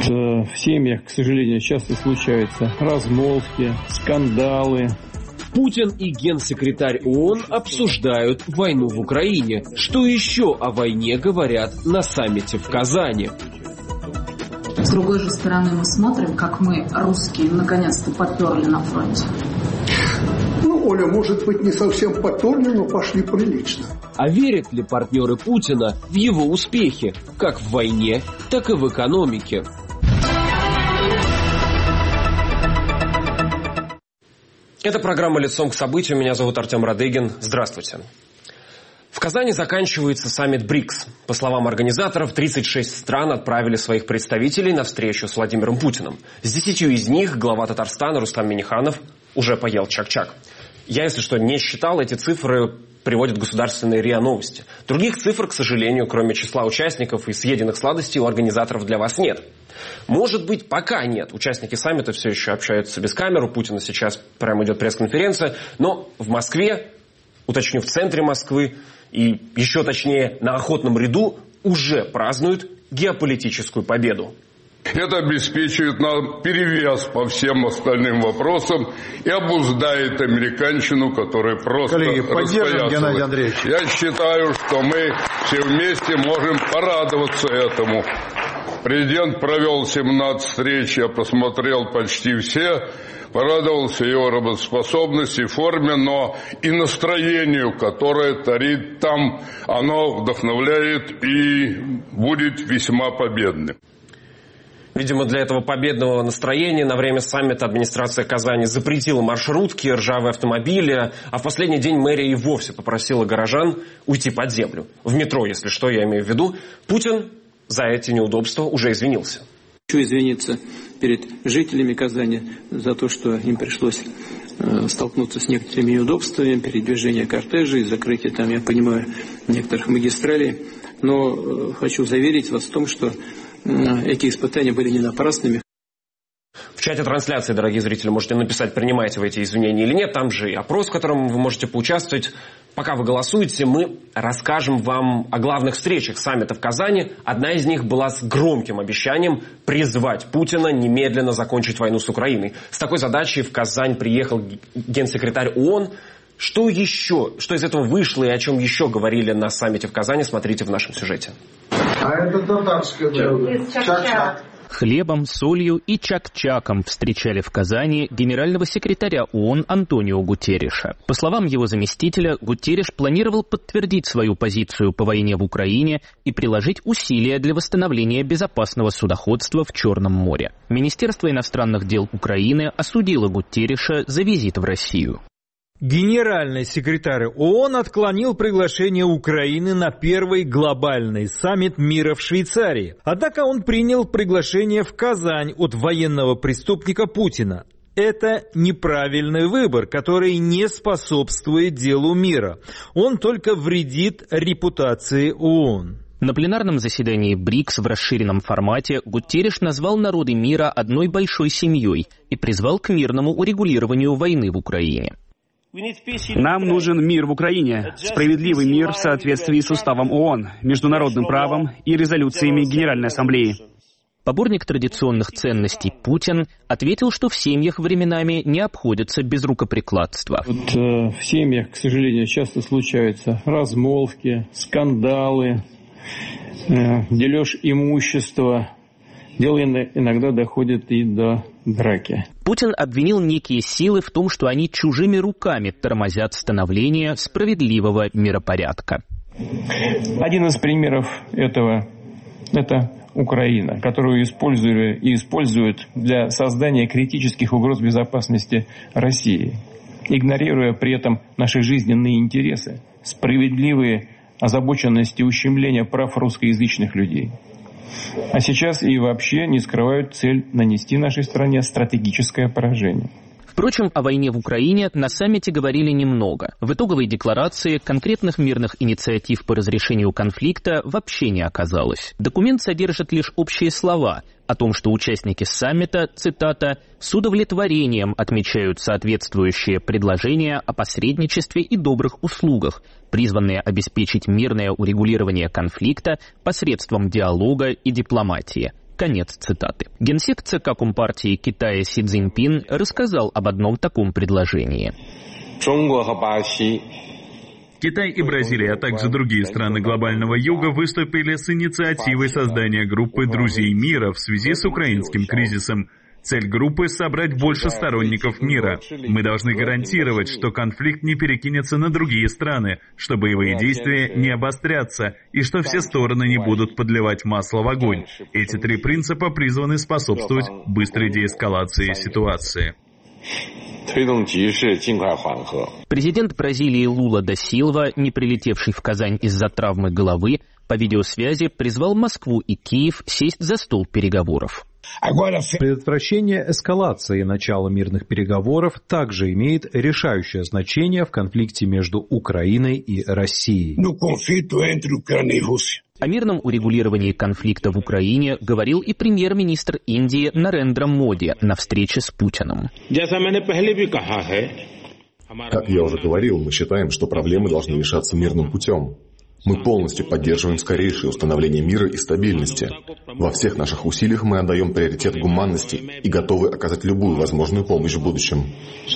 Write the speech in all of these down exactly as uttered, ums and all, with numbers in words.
В семьях, к сожалению, часто случаются размолвки, скандалы. Путин и генсекретарь ООН обсуждают войну в Украине. Что еще о войне говорят на саммите в Казани? С другой же стороны, мы смотрим, как мы, русские, наконец-то поперли на фронте. Ну, Оля, может быть, не совсем поперли, но пошли прилично. А верят ли партнеры Путина в его успехи, как в войне, так и в экономике? Это программа «Лицом к событию». Меня зовут Артем Радыгин. Здравствуйте. В Казани заканчивается саммит БРИКС. По словам организаторов, тридцать шесть стран отправили своих представителей на встречу с Владимиром Путиным. С десятью из них глава Татарстана Рустам Минниханов уже поел чак-чак. Я, если что, не считал, эти цифры приводят государственные РИА Новости. Других цифр, к сожалению, кроме числа участников и съеденных сладостей, у организаторов для вас нет. Может быть, пока нет. Участники саммита все еще общаются без камер. У Путина сейчас прямо идет пресс-конференция. Но в Москве, уточню, в центре Москвы и еще точнее на Охотном ряду уже празднуют геополитическую победу. Это обеспечивает нам перевес по всем остальным вопросам и обуздает американщину, которая просто распоясывает. Я считаю, что мы все вместе можем порадоваться этому. Президент провел семнадцать встреч, я посмотрел почти все, порадовался его работоспособности, форме, но и настроению, которое царит там, оно вдохновляет и будет весьма победным. Видимо, для этого победного настроения на время саммита администрация Казани запретила маршрутки, ржавые автомобили, а в последний день мэрия и вовсе попросила горожан уйти под землю. В метро, если что, я имею в виду. Путин за эти неудобства уже извинился. Хочу извиниться перед жителями Казани за то, что им пришлось э, столкнуться с некоторыми неудобствами, передвижение кортежей, закрытие там, я понимаю, некоторых магистралей. Но э, хочу заверить вас в том, что эти испытания были не напрасными. В чате трансляции, дорогие зрители, можете написать, принимаете вы эти извинения или нет. Там же и опрос, в котором вы можете поучаствовать. Пока вы голосуете, мы расскажем вам о главных встречах саммита в Казани. Одна из них была с громким обещанием призвать Путина немедленно закончить войну с Украиной. С такой задачей в Казань приехал генсекретарь ООН. Что еще, что из этого вышло и о чем еще говорили на саммите в Казани, смотрите в нашем сюжете. А это татарское блюдо. Чак-чак. Хлебом, солью и чак-чаком встречали в Казани генерального секретаря ООН Антонио Гутерриша. По словам его заместителя, Гутерриш планировал подтвердить свою позицию по войне в Украине и приложить усилия для восстановления безопасного судоходства в Черном море. Министерство иностранных дел Украины осудило Гутерриша за визит в Россию. Генеральный секретарь ООН отклонил приглашение Украины на первый глобальный саммит мира в Швейцарии. Однако он принял приглашение в Казань от военного преступника Путина. Это неправильный выбор, который не способствует делу мира. Он только вредит репутации ООН. На пленарном заседании БРИКС в расширенном формате Гутерриш назвал народы мира одной большой семьей и призвал к мирному урегулированию войны в Украине. Нам нужен мир в Украине, справедливый мир в соответствии с уставом ООН, международным правом и резолюциями Генеральной Ассамблеи. Поборник традиционных ценностей Путин ответил, что в семьях временами не обходятся без рукоприкладства. Вот, э, в семьях, к сожалению, часто случаются размолвки, скандалы, э, дележ имущества. Дело иногда доходит и до драки. Путин обвинил некие силы в том, что они чужими руками тормозят становление справедливого миропорядка. Один из примеров этого – это Украина, которую используют, и используют для создания критических угроз безопасности России, игнорируя при этом наши жизненные интересы, справедливые озабоченности ущемления прав русскоязычных людей. А сейчас и вообще не скрывают цель нанести нашей стране стратегическое поражение. Впрочем, о войне в Украине на саммите говорили немного. В итоговой декларации конкретных мирных инициатив по разрешению конфликта вообще не оказалось. Документ содержит лишь общие слова о том, что участники саммита, цитата, «с удовлетворением отмечают соответствующие предложения о посредничестве и добрых услугах, призванные обеспечить мирное урегулирование конфликта посредством диалога и дипломатии». Конец цитаты. Генсек ЦК Компартии Китая Си Цзиньпин рассказал об одном таком предложении. Китай и Бразилия, а также другие страны глобального юга выступили с инициативой создания группы «Друзей мира» в связи с украинским кризисом. Цель группы — собрать больше сторонников мира. Мы должны гарантировать, что конфликт не перекинется на другие страны, что боевые действия не обострятся и что все стороны не будут подливать масло в огонь. Эти три принципа призваны способствовать быстрой деэскалации ситуации. Президент Бразилии Лула да Силва, не прилетевший в Казань из-за травмы головы, по видеосвязи призвал Москву и Киев сесть за стол переговоров. Предотвращение эскалации и начало мирных переговоров также имеет решающее значение в конфликте между Украиной и Россией. О мирном урегулировании конфликта в Украине говорил и премьер-министр Индии Нарендра Моди на встрече с Путиным. Как я уже говорил, мы считаем, что проблемы должны решаться мирным путем. Мы полностью поддерживаем скорейшее установление мира и стабильности. Во всех наших усилиях мы отдаем приоритет гуманности и готовы оказать любую возможную помощь в будущем.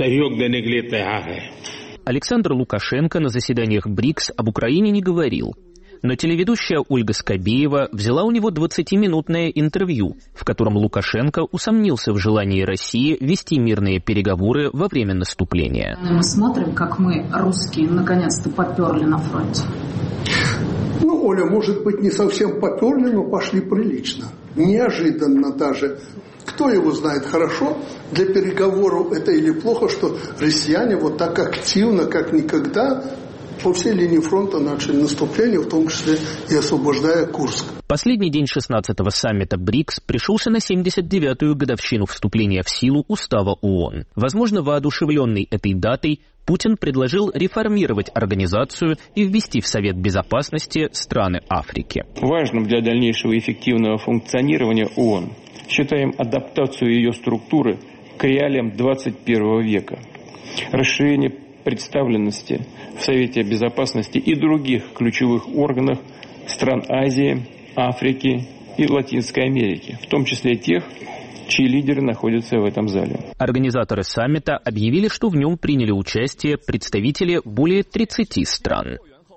Александр Лукашенко на заседаниях БРИКС об Украине не говорил. Но телеведущая Ольга Скобеева взяла у него двадцатиминутное интервью, в котором Лукашенко усомнился в желании России вести мирные переговоры во время наступления. Мы смотрим, как мы, русские, наконец-то поперли на фронте. Ну, Оля, может быть, не совсем поперли, но пошли прилично. Неожиданно даже. Кто его знает хорошо, для переговоров это или плохо, что россияне вот так активно, как никогда, по всей линии фронта начали наступление, в том числе и освобождая Курск. Последний день шестнадцатого саммита БРИКС пришелся на семьдесят девятую годовщину вступления в силу Устава ООН. Возможно, воодушевленный этой датой, Путин предложил реформировать организацию и ввести в Совет Безопасности страны Африки. Важным для дальнейшего эффективного функционирования ООН считаем адаптацию ее структуры к реалиям двадцать первого века, расширение представленности в Совете Безопасности и других ключевых органах стран Азии, Африки и Латинской Америки, в том числе тех, чьи лидеры находятся в этом зале. Организаторы саммита объявили, что в нем приняли участие представители более тридцати стран.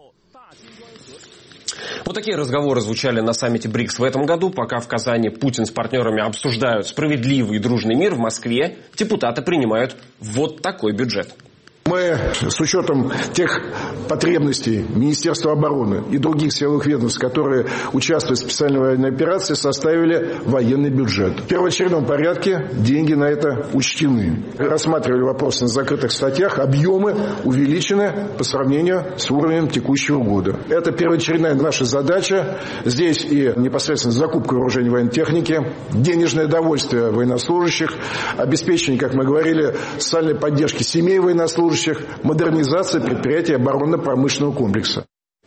Вот такие разговоры звучали на саммите БРИКС в этом году. Пока в Казани Путин с партнерами обсуждают справедливый и дружный мир, в Москве депутаты принимают вот такой бюджет. Мы с учетом тех потребностей Министерства обороны и других силовых ведомств, которые участвуют в специальной военной операции, составили военный бюджет. В первоочередном порядке деньги на это учтены. Рассматривали вопросы на закрытых статьях, объемы увеличены по сравнению с уровнем текущего года. Это первоочередная наша задача. Здесь и непосредственно закупка вооружений военной техники, денежное довольствие военнослужащих, обеспечение, как мы говорили, социальной поддержки семей военнослужащих, модернизация предприятий оборонно-промышленного комплекса.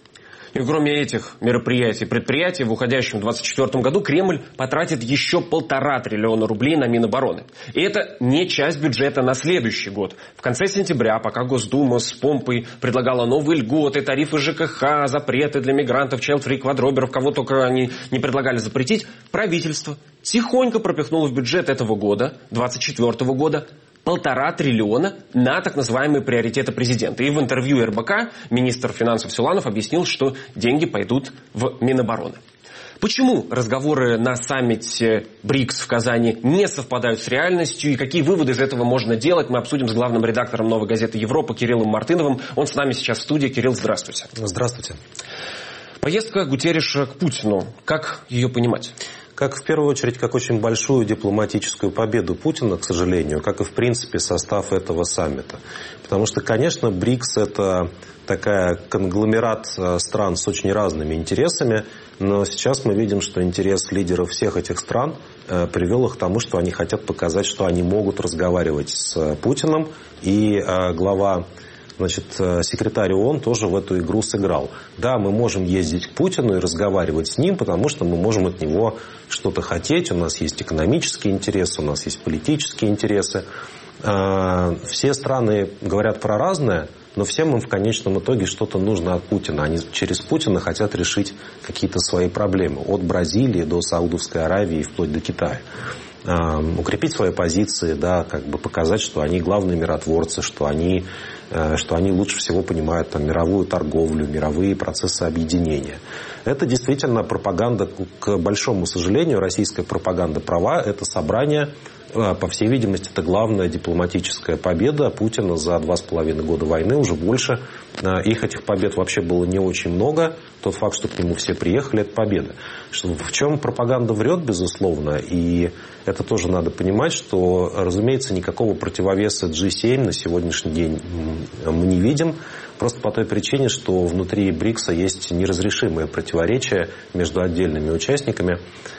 И кроме этих мероприятий и предприятий, в уходящем двадцать четвёртом году Кремль потратит еще полтора триллиона рублей на Минобороны. И это не часть бюджета на следующий год. В конце сентября, пока Госдума с помпой предлагала новые льготы, тарифы ЖКХ, запреты для мигрантов, чайлдфри, квадроберов, кого только они не предлагали запретить, правительство тихонько пропихнуло в бюджет этого года, двадцать четвёртого года, полтора триллиона на так называемые приоритеты президента. И в интервью эр бэ ка министр финансов Силуанов объяснил, что деньги пойдут в Минобороны. Почему разговоры на саммите БРИКС в Казани не совпадают с реальностью и какие выводы из этого можно делать, мы обсудим с главным редактором «Новой газеты Европа» Кириллом Мартыновым. Он с нами сейчас в студии. Кирилл, здравствуйте. Здравствуйте. Поездка Гутерриша к Путину. Как ее понимать? Как, в первую очередь, как очень большую дипломатическую победу Путина, к сожалению, как и, в принципе, состав этого саммита. Потому что, конечно, БРИКС – это такая конгломерат стран с очень разными интересами, но сейчас мы видим, что интерес лидеров всех этих стран э, привел их к тому, что они хотят показать, что они могут разговаривать с Путиным, и э, глава... Значит, секретарь ООН тоже в эту игру сыграл. Да, мы можем ездить к Путину и разговаривать с ним, потому что мы можем от него что-то хотеть. У нас есть экономические интересы, у нас есть политические интересы. Все страны говорят про разное, но всем им в конечном итоге что-то нужно от Путина. Они через Путина хотят решить какие-то свои проблемы. От Бразилии до Саудовской Аравии, вплоть до Китая. Укрепить свои позиции, да, как бы показать, что они главные миротворцы, что они, что они лучше всего понимают там, мировую торговлю, мировые процессы объединения. Это действительно пропаганда, к большому сожалению, российская пропаганда права, это собрание, по всей видимости, это главная дипломатическая победа Путина за два с половиной года войны, уже больше. Их, этих побед, вообще было не очень много. Тот факт, что к нему все приехали, это победа. В чем пропаганда врет, безусловно, и это тоже надо понимать, что, разумеется, никакого противовеса джи семь на сегодняшний день мы не видим, просто по той причине, что внутри БРИКСа есть неразрешимые противоречия между отдельными участниками.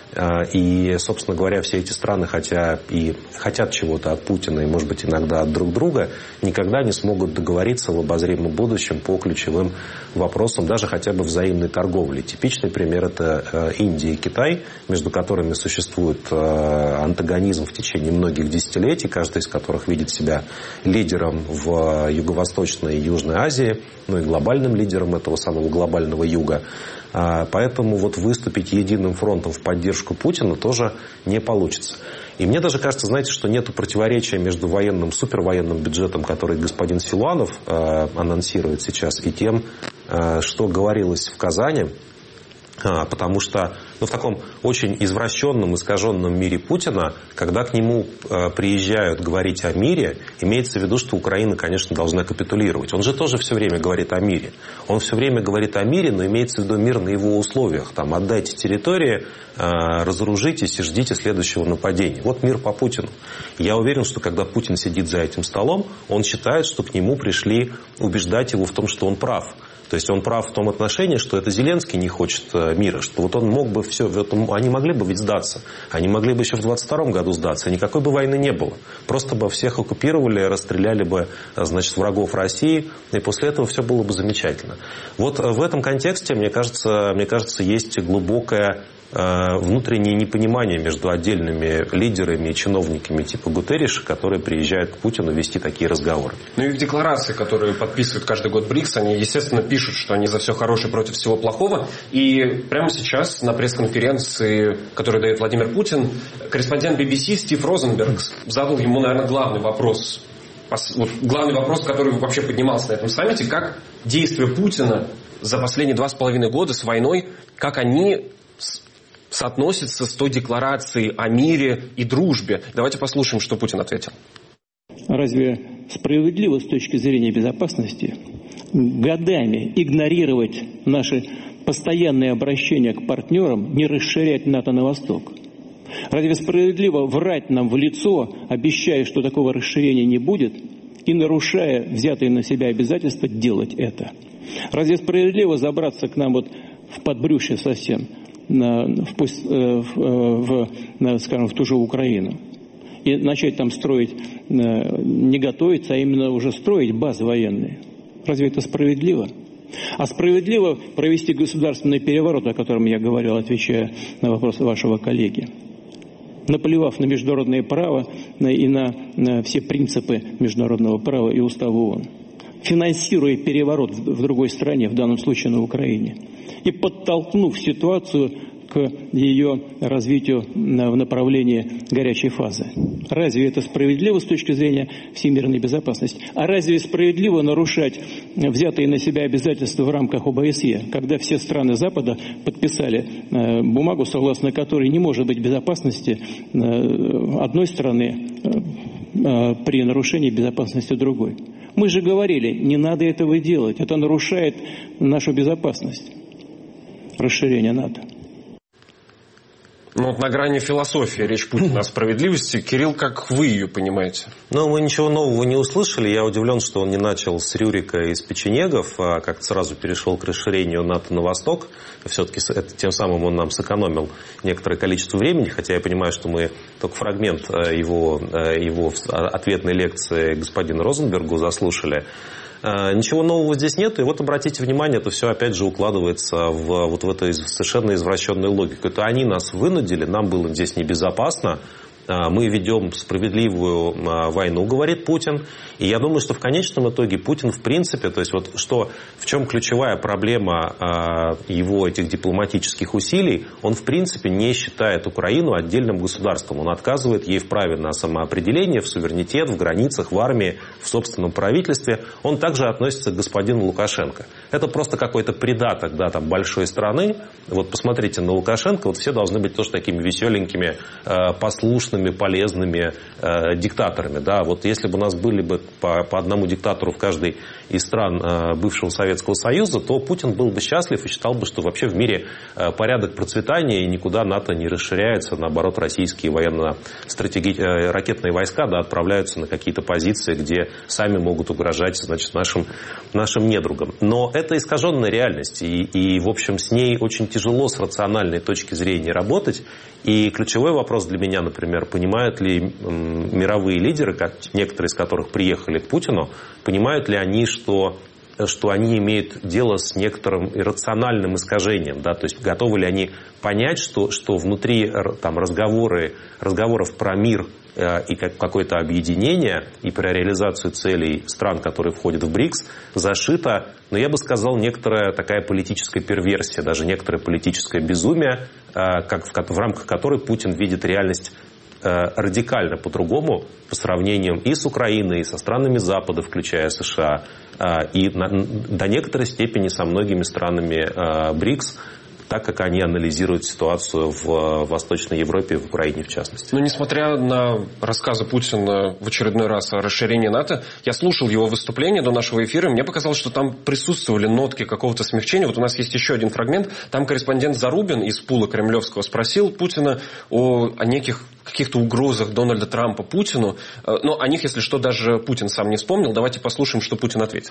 И, собственно говоря, все эти страны, хотя и хотят чего-то от Путина и, может быть, иногда от друг друга, никогда не смогут договориться в обозримом будущем по ключевым вопросам, даже хотя бы взаимной торговли. Типичный пример – это Индия и Китай, между которыми существует антагонизм в течение многих десятилетий, каждый из которых видит себя лидером в Юго-Восточной и Южной Азии, ну и глобальным лидером этого самого глобального юга. Поэтому вот выступить единым фронтом в поддержку Путина тоже не получится. И мне даже кажется, знаете, что нет противоречия между военным, супервоенным бюджетом, который господин Силуанов э, анонсирует сейчас, и тем, э, что говорилось в Казани. А, потому что ну, в таком очень извращенном, искаженном мире Путина, когда к нему э, приезжают говорить о мире, имеется в виду, что Украина, конечно, должна капитулировать. Он же тоже все время говорит о мире. Он все время говорит о мире, но имеется в виду мир на его условиях. Там, отдайте территории, э, разоружитесь и ждите следующего нападения. Вот мир по Путину. Я уверен, что когда Путин сидит за этим столом, он считает, что к нему пришли убеждать его в том, что он прав. То есть он прав в том отношении, что это Зеленский не хочет мира, что вот он мог бы все, они могли бы ведь сдаться, они могли бы еще в двадцать втором году сдаться, никакой бы войны не было. Просто бы всех оккупировали, расстреляли бы, значит, врагов России, и после этого все было бы замечательно. Вот в этом контексте, мне кажется, мне кажется, есть глубокое внутреннее непонимание между отдельными лидерами и чиновниками типа Гутерриша, которые приезжают к Путину вести такие разговоры. Ну и в декларации, которые подписывают каждый год БРИКС, они, естественно, пишут, что они за все хорошее против всего плохого. И прямо сейчас на пресс-конференции, которую дает Владимир Путин, корреспондент би би си Стив Розенберг задал ему, наверное, главный вопрос. Вот главный вопрос, который вообще поднимался на этом саммите, как действия Путина за последние два с половиной года с войной, как они соотносится с той декларацией о мире и дружбе. Давайте послушаем, что Путин ответил. Разве справедливо с точки зрения безопасности годами игнорировать наши постоянные обращения к партнерам, не расширять НАТО на восток? Разве справедливо врать нам в лицо, обещая, что такого расширения не будет, и нарушая взятые на себя обязательства делать это? Разве справедливо забраться к нам вот в подбрюшье совсем, В, в, в, скажем, в ту же Украину и начать там строить, не готовиться, а именно уже строить базы военные. Разве это справедливо? А справедливо провести государственный переворот, о котором я говорил, отвечая на вопрос вашего коллеги, наплевав на международное право и на, на все принципы международного права и устава ООН, финансируя переворот в другой стране, в данном случае на Украине, и подтолкнув ситуацию к ее развитию в направлении горячей фазы. Разве это справедливо с точки зрения всемирной безопасности? А разве справедливо нарушать взятые на себя обязательства в рамках о бэ эс е, когда все страны Запада подписали бумагу, согласно которой не может быть безопасности одной страны при нарушении безопасности другой? Мы же говорили, не надо этого делать, это нарушает нашу безопасность. Расширение НАТО. Ну вот на грани философии речь Путина о справедливости. Кирилл, как вы ее понимаете? Ну, мы ничего нового не услышали. Я удивлен, что он не начал с Рюрика и с печенегов, а как-то сразу перешел к расширению НАТО на восток. Все-таки тем самым он нам сэкономил некоторое количество времени, хотя я понимаю, что мы только фрагмент его, его ответной лекции господину Розенбергу заслушали. Ничего нового здесь нет, и вот обратите внимание, это все опять же укладывается в, вот в эту совершенно извращенную логику. Это они нас вынудили, нам было здесь небезопасно, мы ведем справедливую войну, говорит Путин. И я думаю, что в конечном итоге Путин, в принципе, то есть вот что, в чем ключевая проблема его этих дипломатических усилий, он в принципе не считает Украину отдельным государством. Он отказывает ей в праве на самоопределение, в суверенитет, в границах, в армии, в собственном правительстве. Он также относится к господину Лукашенко. Это просто какой-то придаток, да, там, большой страны. Вот посмотрите на Лукашенко, вот все должны быть тоже такими веселенькими, послушными, полезными э, диктаторами. Да? Вот если бы у нас были бы по, по одному диктатору в каждой из стран э, бывшего Советского Союза, то Путин был бы счастлив и считал бы, что вообще в мире э, порядок процветания и никуда НАТО не расширяется. Наоборот, российские военно-стратеги... э, ракетные войска, да, отправляются на какие-то позиции, где сами могут угрожать, значит, нашим, нашим недругам. Но это искаженная реальность. И, и, в общем, с ней очень тяжело с рациональной точки зрения работать. И ключевой вопрос для меня, например, понимают ли мировые лидеры, как некоторые из которых приехали к Путину, понимают ли они, что, что они имеют дело с некоторым иррациональным искажением, да? То есть готовы ли они понять, что, что внутри там, разговоры, разговоров про мир и какое-то объединение, и про реализацию целей стран, которые входят в БРИКС, зашита, но я бы сказал, некоторая такая политическая перверсия, даже некоторое политическое безумие, как, в рамках которой Путин видит реальность радикально по-другому по сравнению и с Украиной, и со странами Запада, включая США, и на, до некоторой степени со многими странами БРИКС, так как они анализируют ситуацию в Восточной Европе, в Украине в частности. Но несмотря на рассказы Путина в очередной раз о расширении НАТО, я слушал его выступление до нашего эфира, и мне показалось, что там присутствовали нотки какого-то смягчения. Вот у нас есть еще один фрагмент. Там корреспондент Зарубин из пула кремлевского спросил Путина о, о неких каких-то угрозах Дональда Трампа Путину. Но о них, если что, даже Путин сам не вспомнил. Давайте послушаем, что Путин ответил.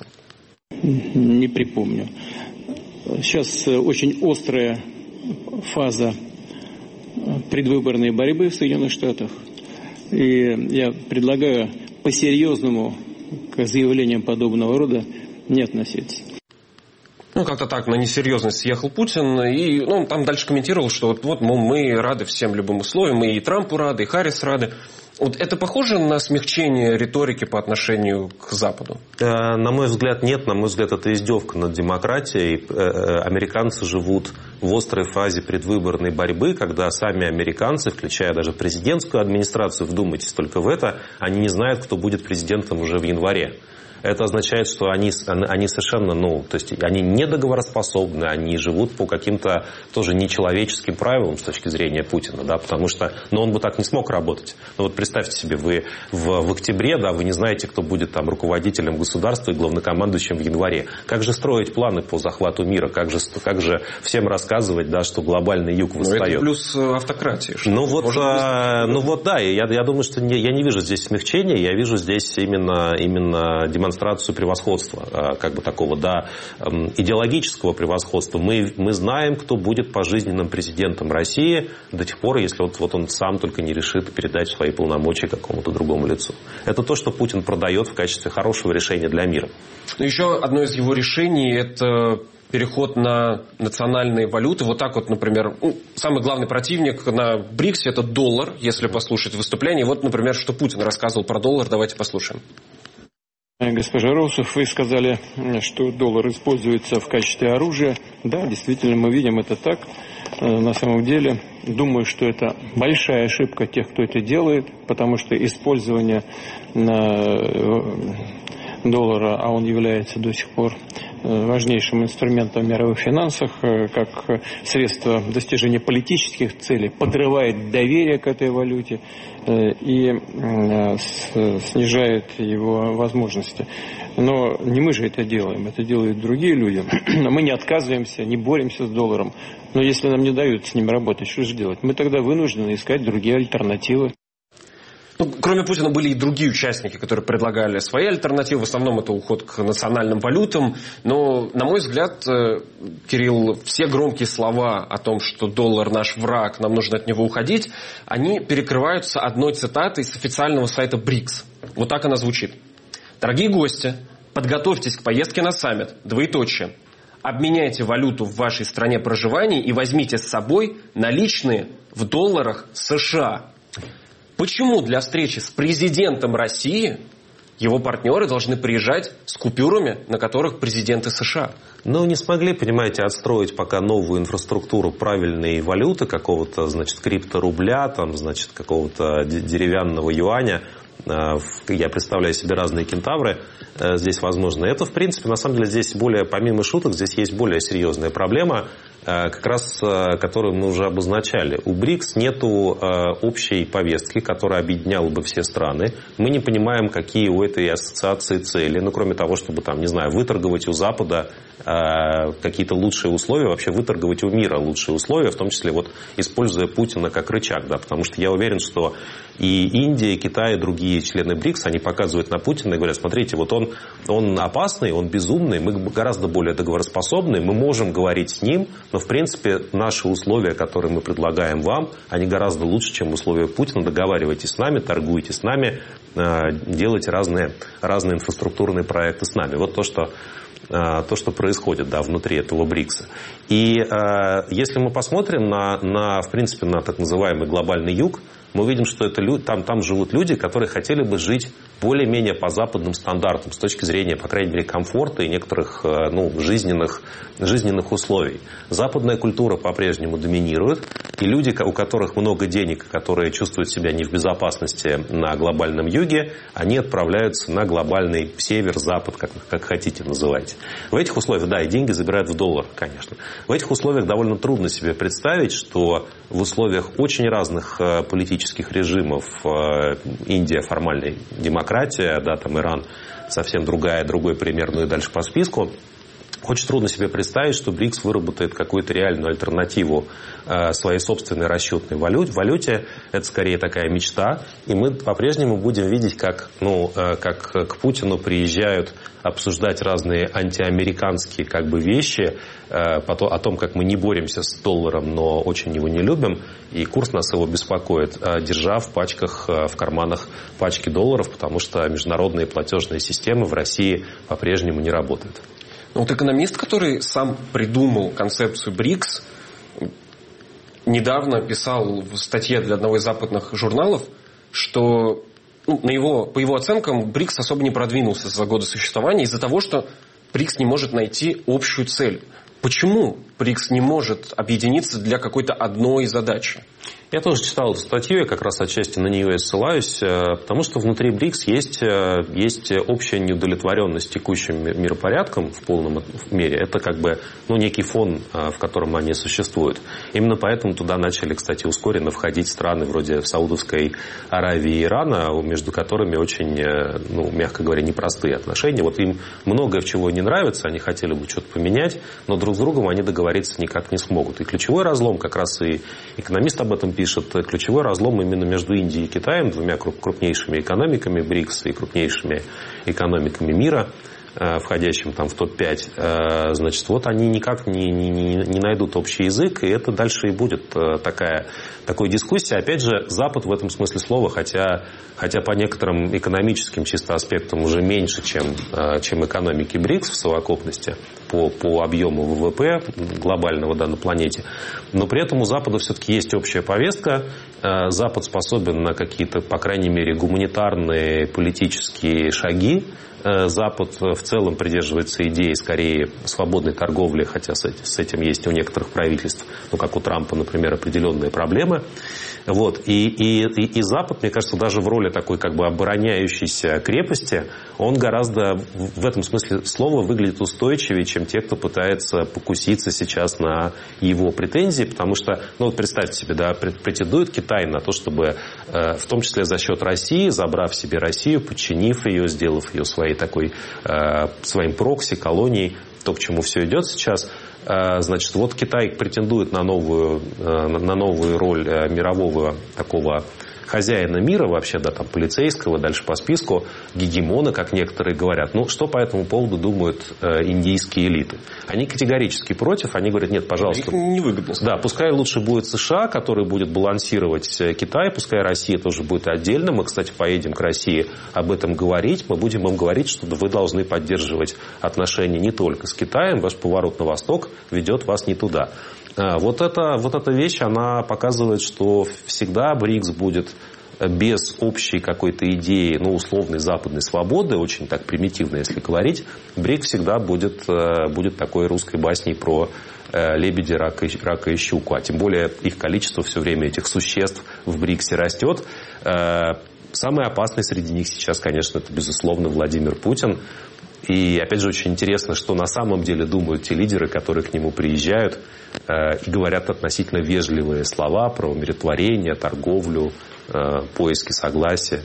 Не припомню. Сейчас очень острая фаза предвыборной борьбы в Соединенных Штатах. И я предлагаю по-серьезному к заявлениям подобного рода не относиться. Ну, как-то так, на несерьезность съехал Путин, и ну, он там дальше комментировал, что вот, вот мол, мы рады всем любым условиям, мы и Трампу рады, и Харрис рады. Вот это похоже на смягчение риторики по отношению к Западу? На мой взгляд, нет. На мой взгляд, это издевка над демократией. Американцы живут в острой фазе предвыборной борьбы, когда сами американцы, включая даже президентскую администрацию, вдумайтесь только в это, они не знают, кто будет президентом уже в январе. Это означает, что они, они совершенно, ну, то есть они недоговороспособны, они живут по каким-то тоже нечеловеческим правилам с точки зрения Путина, да, потому что, ну, он бы так не смог работать. Ну, вот представьте себе, вы в, в октябре, да, вы не знаете, кто будет там руководителем государства и главнокомандующим в январе. Как же строить планы по захвату мира? Как же, как же всем рассказывать, да, что глобальный юг восстает? Но это плюс автократия. Ну вот, а, ну вот, да, я, я думаю, что не, я не вижу здесь смягчения, я вижу здесь именно, именно демонстрацию демонстрацию превосходства, как бы такого, да, идеологического превосходства. Мы, мы знаем, кто будет пожизненным президентом России до тех пор, если вот, вот он сам только не решит передать свои полномочия какому-то другому лицу. Это то, что Путин продает в качестве хорошего решения для мира. Но еще одно из его решений – это переход на национальные валюты. Вот так вот, например, ну, самый главный противник на БРИКСе – это доллар, если послушать выступление. Вот, например, что Путин рассказывал про доллар. Давайте послушаем. Госпожа Роусов, вы сказали, что доллар используется в качестве оружия. Да, действительно, мы видим это так. На самом деле, думаю, что это большая ошибка тех, кто это делает, потому что использование доллара, а он является до сих пор важнейшим инструментом в мировых финансах, как средство достижения политических целей, подрывает доверие к этой валюте и снижает его возможности. Но не мы же это делаем, это делают другие люди. Мы не отказываемся, не боремся с долларом. Но если нам не дают с ним работать, что же делать? Мы тогда вынуждены искать другие альтернативы. Ну, кроме Путина были и другие участники, которые предлагали свои альтернативы. В основном это уход к национальным валютам. Но, на мой взгляд, Кирилл, все громкие слова о том, что доллар наш враг, нам нужно от него уходить, они перекрываются одной цитатой с официального сайта БРИКС. Вот так она звучит. Дорогие гости, подготовьтесь к поездке на саммит. Двоеточие. Обменяйте валюту в вашей стране проживания и возьмите с собой наличные в долларах США. Почему для встречи с президентом России его партнеры должны приезжать с купюрами, на которых президенты США? Ну, не смогли, понимаете, отстроить пока новую инфраструктуру правильной валюты, какого-то, значит, крипторубля, там, значит, какого-то деревянного юаня. Я представляю себе разные кентавры здесь возможно. Это, в принципе, на самом деле, здесь более, помимо шуток, здесь есть более серьезная проблема, как раз которую мы уже обозначали. У БРИКС нету общей повестки, которая объединяла бы все страны. Мы не понимаем, какие у этой ассоциации цели. Ну, кроме того, чтобы, там, не знаю, выторговать у Запада какие-то лучшие условия, вообще выторговать у мира лучшие условия, в том числе вот используя Путина как рычаг. Да, потому что я уверен, что и Индия, и Китай, и другие члены БРИКС, они показывают на Путина и говорят: смотрите, вот он, он опасный, он безумный, мы гораздо более договороспособны, мы можем говорить с ним, но в принципе наши условия, которые мы предлагаем вам, они гораздо лучше, чем условия Путина. Договаривайтесь с нами, торгуйте с нами, делайте разные, разные инфраструктурные проекты с нами. Вот то, что то, что происходит, да, внутри этого БРИКСа. И э, если мы посмотрим на, на, в принципе, на так называемый глобальный юг, мы увидим, что это, там, там живут люди, которые хотели бы жить более-менее по западным стандартам с точки зрения, по крайней мере, комфорта и некоторых ну, жизненных, жизненных условий. Западная культура по-прежнему доминирует, и люди, у которых много денег, которые чувствуют себя не в безопасности на глобальном юге, они отправляются на глобальный север-запад, как, как хотите называйте. В этих условиях, да, и деньги забирают в доллар, конечно. В этих условиях довольно трудно себе представить, что в условиях очень разных политических режимов, Индия формальная демократия, да, там Иран совсем другая, другой пример, ну и дальше по списку. Очень трудно себе представить, что БРИКС выработает какую-то реальную альтернативу э, своей собственной расчетной валюте. валюте. Это скорее такая мечта. И мы по-прежнему будем видеть, как, ну, э, как к Путину приезжают обсуждать разные антиамериканские как бы, вещи э, потом, о том, как мы не боремся с долларом, но очень его не любим. И курс нас его беспокоит, э, держа в пачках, э, в карманах пачки долларов, потому что международные платежные системы в России по-прежнему не работают. Вот экономист, который сам придумал концепцию БРИКС, недавно писал в статье для одного из западных журналов, что ну, на его, по его оценкам БРИКС особо не продвинулся за годы существования из-за того, что БРИКС не может найти общую цель. Почему БРИКС не может объединиться для какой-то одной задачи? Я тоже читал эту статью, я как раз отчасти на нее и ссылаюсь, потому что внутри БРИКС есть, есть общая неудовлетворенность текущим миропорядком в полном мере. Это как бы ну, некий фон, в котором они существуют. Именно поэтому туда начали, кстати, ускоренно входить страны вроде Саудовской Аравии и Ирана, между которыми очень, ну, мягко говоря, непростые отношения. Вот им многое в чего не нравится, они хотели бы что-то поменять, но друг с другом они договориться никак не смогут. И ключевой разлом, как раз и экономист об этом пишет, ключевой разлом именно между Индией и Китаем, двумя крупнейшими экономиками БРИКС и крупнейшими экономиками мира, входящим там в топ пять, значит, вот они никак не, не, не найдут общий язык, и это дальше и будет такая, такая дискуссия. Опять же, Запад в этом смысле слова, хотя, хотя по некоторым экономическим чисто аспектам уже меньше, чем, чем экономики БРИКС в совокупности по, по объему ВВП глобального да, на планете, но при этом у Запада все-таки есть общая повестка. Запад способен на какие-то, по крайней мере, гуманитарные политические шаги. Запад в целом придерживается идеи скорее свободной торговли, хотя с этим есть у некоторых правительств, ну как у Трампа, например, определенные проблемы. Вот. И, и, и Запад, мне кажется, даже в роли такой как бы обороняющейся крепости, он гораздо в этом смысле слова выглядит устойчивее, чем те, кто пытается покуситься сейчас на его претензии, потому что, ну вот представьте себе, да, претендует Китай на то, чтобы, э, в том числе за счет России, забрав себе Россию, подчинив ее, сделав ее своей такой, э, своим прокси, колонией, то, к чему все идет сейчас. Значит, вот Китай претендует на новую, на новую роль мирового такого хозяина мира вообще, да, там, полицейского, дальше по списку, гегемона, как некоторые говорят. Ну, что по этому поводу думают э, индийские элиты? Они категорически против, они говорят, нет, пожалуйста. Их невыгодно. Да, пускай лучше будет США, который будет балансировать Китай, пускай Россия тоже будет отдельно. Мы, кстати, поедем к России об этом говорить. Мы будем им говорить, что вы должны поддерживать отношения не только с Китаем, ваш поворот на восток ведет вас не туда. Вот эта, вот эта вещь, она показывает, что всегда БРИКС будет без общей какой-то идеи, ну, условной западной свободы, очень так примитивно, если говорить, БРИКС всегда будет, будет такой русской басней про лебеди, рака, рака и щуку. А тем более их количество все время, этих существ в БРИКСе растет. Самый опасный среди них сейчас, конечно, это, безусловно, Владимир Путин. И, опять же, очень интересно, что на самом деле думают те лидеры, которые к нему приезжают э, и говорят относительно вежливые слова про умиротворение, торговлю, э, поиски согласия.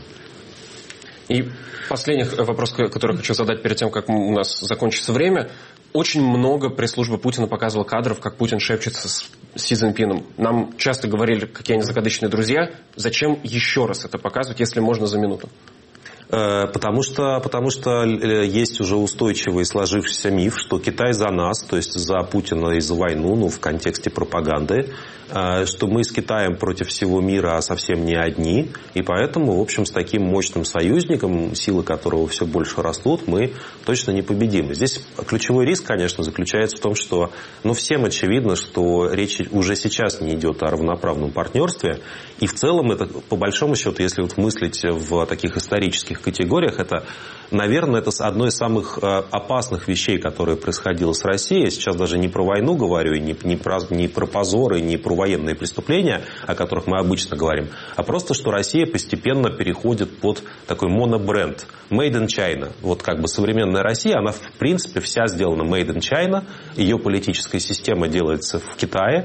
И последний вопрос, который хочу задать перед тем, как у нас закончится время. Очень много пресс-служба Путина показывала кадров, как Путин шепчется с Си Цзиньпином. Нам часто говорили, какие они закадычные друзья. Зачем еще раз это показывать, если можно за минуту? Потому что, потому что есть уже устойчивый сложившийся миф, что Китай за нас, то есть за Путина и за войну, ну, в контексте пропаганды, что мы с Китаем против всего мира, а совсем не одни. И поэтому, в общем, с таким мощным союзником, силы которого все больше растут, мы точно не победим. Здесь ключевой риск, конечно, заключается в том, что, ну, всем очевидно, что речь уже сейчас не идет о равноправном партнерстве. И в целом это, по большому счету, если вот мыслить в таких исторических категориях, это, наверное, это одно из самых опасных вещей, которые происходило с Россией. Я сейчас даже не про войну говорю, и не, не, про, не про позоры, не про военные преступления, о которых мы обычно говорим, а просто, что Россия постепенно переходит под такой монобренд. Made in China. Вот как бы современная Россия, она в принципе вся сделана Made in China. Ее политическая система делается в Китае.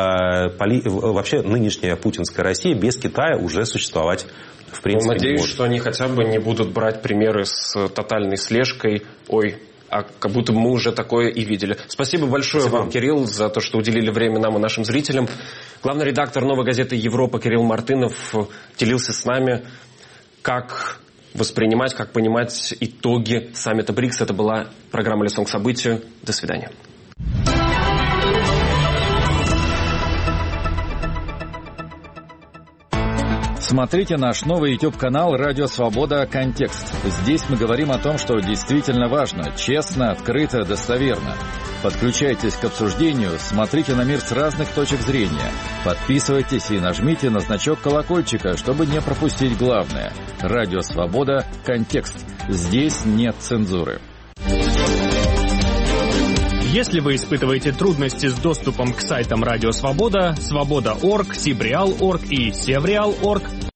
Вообще нынешняя путинская Россия без Китая уже существовать в принципе Надеюсь, не может. что они хотя бы не будут брать примеры с тотальной слежкой. Ой, а как будто мы уже такое и видели. Спасибо большое Спасибо. вам, Кирилл, за то, что уделили время нам и нашим зрителям. Главный редактор «Новой газеты Европа» Кирилл Мартынов делился с нами, как воспринимать, как понимать итоги саммита БРИКС. Это была программа «Лицом к событию». До свидания. Смотрите наш новый YouTube-канал «Радио Свобода. Контекст». Здесь мы говорим о том, что действительно важно, честно, открыто, достоверно. Подключайтесь к обсуждению, смотрите на мир с разных точек зрения. Подписывайтесь и нажмите на значок колокольчика, чтобы не пропустить главное. «Радио Свобода. Контекст». Здесь нет цензуры. Если вы испытываете трудности с доступом к сайтам Радио Свобода, Свобода точка орг, Сибреал точка орг и Севреал точка орг,